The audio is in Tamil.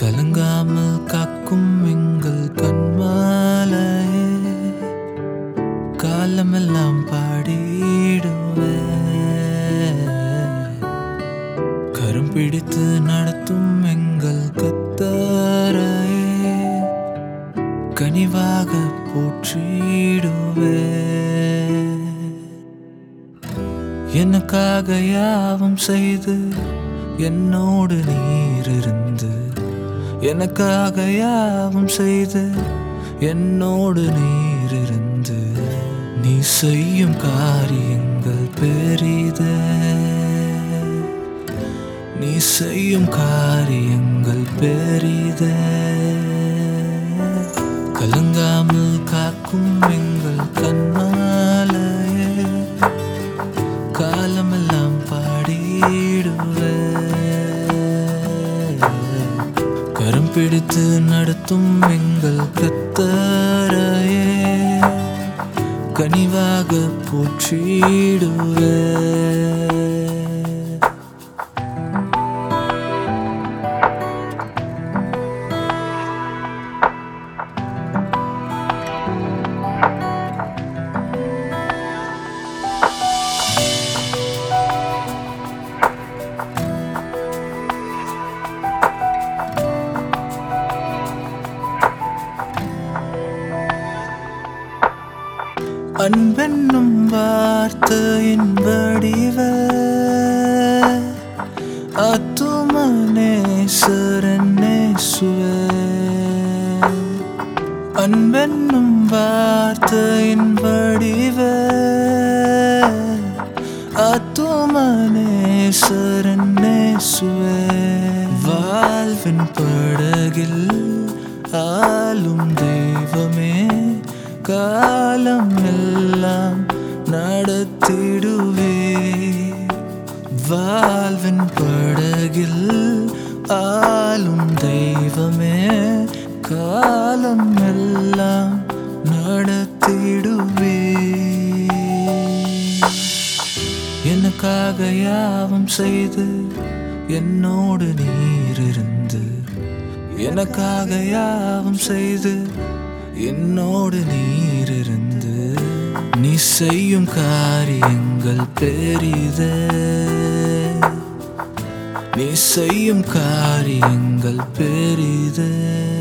கலங்காமல் காக்கும் எங்கள் கண்மாலையே, காலமெல்லாம் பாடிடுவே. கரம் பிடித்து நடத்தும் எங்கள் கர்த்தரையே, கனிவாக போற்றிடுவே. எனக்காக யாவும் செய்து என்னோடு நீர் இருந்து, எனக்காக யாவும் செய்து என்னோடு நீர் இருந்து, நீ செய்யும் காரியங்கள் பெரிதே, நீ செய்யும் காரியங்கள் பெரிதே. கலங்காமல் காக்கும் எங்கள் கண்மாலையே, காலமெல்லாம் பாடிடுவே. கரம் பிடித்து நடத்தும் எங்கள் கர்த்தரையே, கனிவாக போற்றிடுவே. அன்பென்னும் வார்த்தையின் வடிவே, ஆத்துமநேசரனேசுவே. அன்பென்னும் வார்த்தையின் வடிவே, ஆத்துமநேசரனேசுவே. வாழ்வின் படகில் ஆளும் தெய்வமே, காலம் எல்லாம் நடத்திடுவே. வாழ்வின் படகில் ஆளும் தெய்வமே, காலம் எல்லாம் நடத்திடுவே. எனக்காக யாவும் செய்து என்னோடு நீர் இருந்து, எனக்காக யாவும் செய்து என்னோடு நீர் இருந்து, நீ செய்யும் காரியங்கள் பெரிதே, நீ செய்யும் காரியங்கள் பெரிதே.